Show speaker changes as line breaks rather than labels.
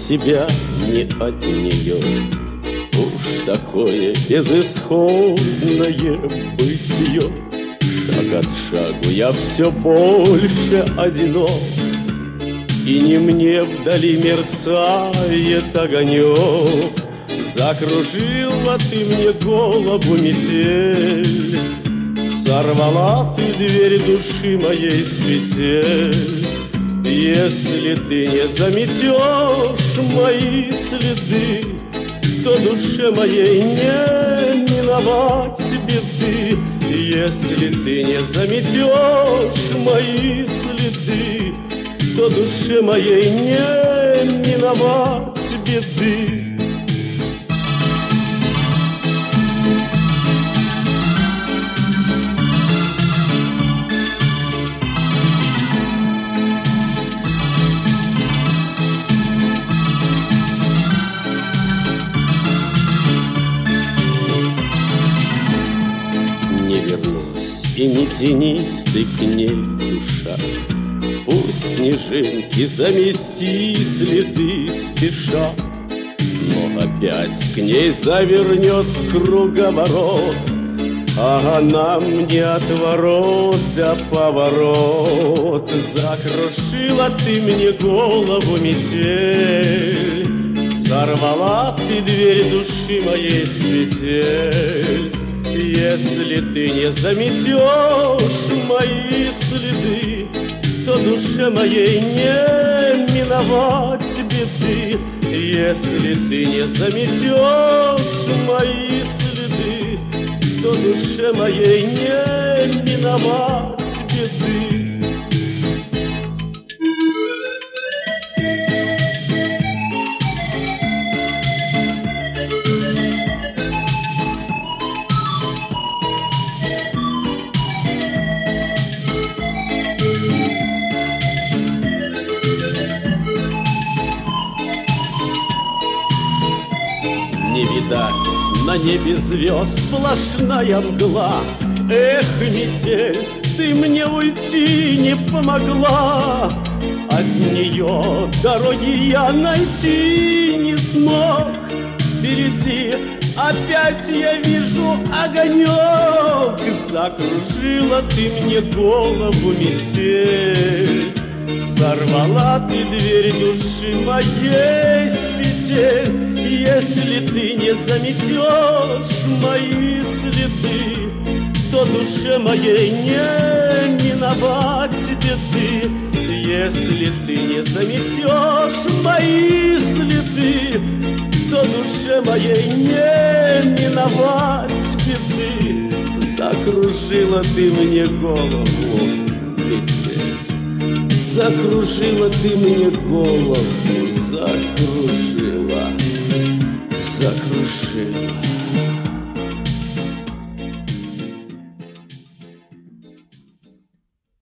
себя, ни от нее. Уж такое безысходное бытие. Шаг от шагу я все больше одинок, и не мне вдали мерцает огонек. Закружила ты мне голову метель, сорвала ты дверь души моей с петель. Если ты не заметешь мои следы, то душе моей не миновать беды. Если ты не заметешь мои следы, то душе моей не миновать беды. Не вернусь, и не тянись ты к ней, душа. Пусть снежинки замести следы спеша, но опять к ней завернет круговорот, а она мне отворот да поворот. Закружила ты мне голову метель, сорвала ты дверь души моей с петель. Если ты не заметешь мои следы, то душе моей не миновать беды. Если ты не заметешь мои следы, то душе моей не миновать беды. Не видать на небе звезд, сплошная мгла. Эх, метель, ты мне уйти не помогла. От нее дороги я найти не смог. Впереди опять я вижу огонек. Закружила ты мне голову метель, сорвала ты дверь души моей с петель. Если ты не заметешь мои следы, то душе моей не миновать беды. Если ты не заметешь мои следы, то душе моей не миновать беды. Закружила ты мне голову метель, закружила ты мне голову, закружила.